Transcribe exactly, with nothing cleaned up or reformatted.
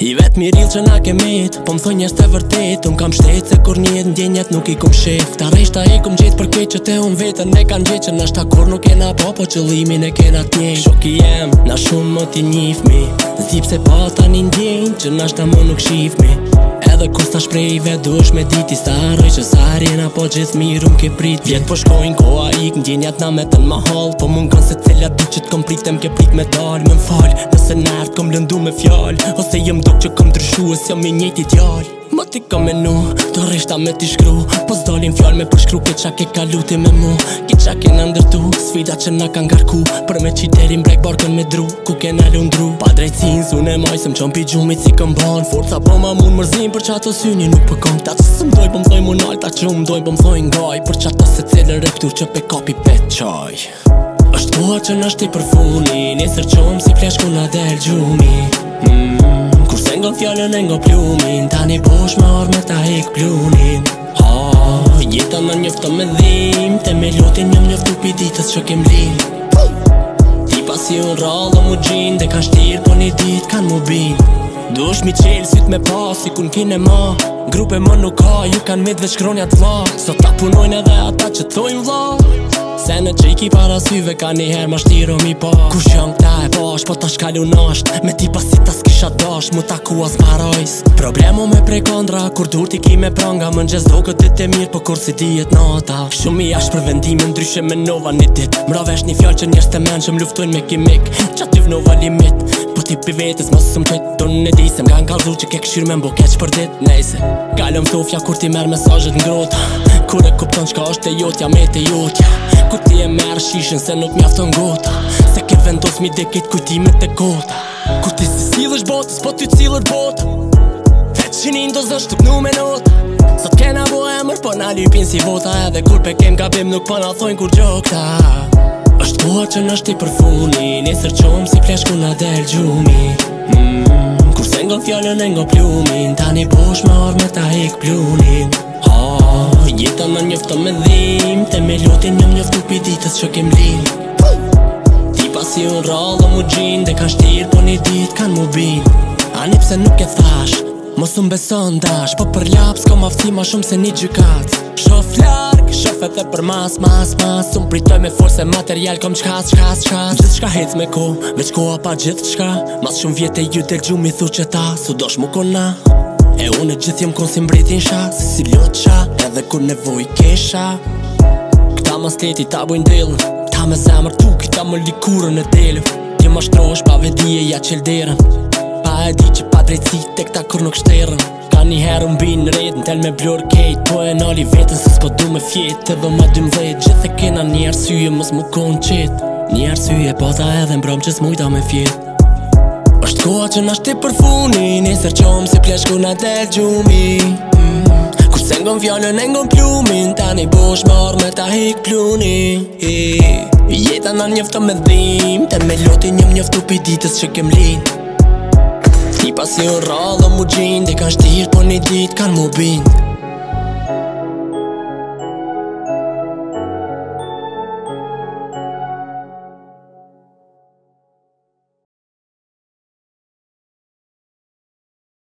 I vet miril që na kemit, po m'thoj njerës të vërtet. Unë kam shtet se kur njët ndjenjat nuk i kum shef. Ta reshta i kum gjet për këtë që te unë vetën me kan gjet. Që nashta kur nuk kena po, po qëllimin e kena t'njej. Shoki jem, na shumë më t'i njifmi. Zdi pse pa ta një ndjenj, që nashta më nuk shifmi. Edhe kus ta shprejve dush me diti sa arroj që sa arjena po gjithë miru m'ke prit. Vjet po shkojnë koha ik, ndjenjat na metën ma hall. Po mun kanë se cilat di që t'kom pritem ke prit me dal. Me m'fall, nëse nert kom lëndu me fjall. Ose jem dok që kom ndryshu e s'jam i njejti djall. Ma ti ka menu, do reshta me t'i shkru. Po s'dalin fjall me përshkru ke qa ke kaluti me mu. Ke qa kena ndërtu, sfida që na kan garku. Për me qiterin brek barkën me dru, ku kena lundru. Pa drejtsin, sun e maj se m'qon pi gjumit si këm ban. Forca po ma mun mërzim për qato syni nuk përkon. Ta që së mdoj po m'thoj munal, ta që mdoj po m'thoj ngaj. Për qato se cilë reptur që pe kapi pet qaj. Është koha që na shti për funi, nesër qom si pleshku na del gjumi. mm. Kurse ngon fjallën e ngo plumin, tani bosh me orë me ta hek plunin. Ha, jeta në njëftë me dhim, te me lotin njëm njëftu pi ditës që kem lin. Ti pasi unë rallë mu gjin, dhe kan shtirë po një dit kan mu bin. Dush mi qelë syt me pa, si kun kine ma. Grupe më nuk ka, ju kan mit veç kronjat vla. Sot ta punojnë edhe ata që thojnë vla. Se në që i ki para syve ka njëherë ma shtiro mi pa. Kush janë këta e bash, po ta shkallu nasht. Me ti pasi ta s'kisha dash, mu taku as parajs. Problemo me prej kondra, kur dur ti ki me pranga. Më nxez do këtë dit e mirë, po kur si dijet nata. Shumë i ashtë për vendime, ndryshe me nova një dit. Mra vesh një fjall që njerës të men që m'luftojnë me kimik. Qa ty vnova limit, po ti pi vetës mos së m'qet. Tonë në di se m'kan kalzu që ke këshyr me mbo keq për dit. Nejse, kalëm thofja kur ti merë mesajet n'grota. Kur e kupton qka është e jotja me te jotja. Kur ti e merë shishën se nuk mjafton gota. Se ke vendos mi dekit kujtimet e kota. Kur ti si cilësh botës, po ty cilët bota. Veç qinin do zën shtupnu me nota. Sot kena bo emër, po na lypin si vota. Edhe kur pe kem gabim nuk po na thojnë kur gjokta. Është koha që na shti për funi, nesër qom si pleshku na del gjumi. mm, Kurse ngon fjallën e ngo plumin, tani bosh me orë me ta hek plunin. Ha, jeta në njëftë me dhim, te me lotin njëm njëftu pi ditës që kem lin. Ti pasi unë rallë mu gjin, dhe kan shtirë po një dit kan mu bin. Ani pse nuk e thash, mos unë beson dash. Po për lap s'kom aftësi ma shumë se një gjykat. Shof larg, shof edhe për mas, mas, mas. Unë pritoj me forse material kom qkas, qkas, qkas. Gjithë shka hec me ko, veç koha pa gjithë shka. Mas shumë vjetë e ju del gjumi thu që ta, su dosh mu kona. E unë e gjithë jem kon si mbretin sha, si si lot qa, edhe kur nevoj kesha. Këta ma steti ta bujnë delën, ta me zemër tu, këta më likurën e delën. Ti ma shtrosh pa vedije ja qelderën. Pa e di që pa drejtësi tek ta kur nuk shterën. Ka një herë më binë në redën, tel me blur kejt. Po e nali vetën se s'po du me fjet. Edhe ma dymdhet, gjithë e kena një arsye mos mu konë qet. Një arsye po ta edhe mbrom që s'mujta me fjet. Është koha që na shti për funi, nesër qom si pleshku na del gjumi. mm. Kurse ngon fjallën e ngon plumin, tani bosh me orë me ta hek pluni. Jeta na njëftë me dhim, te me lotin njëm njëftu pi ditës që kem lin. Ti pasi unë rallë mu gjin, dhe kan shtirë po një dit kan mu bin.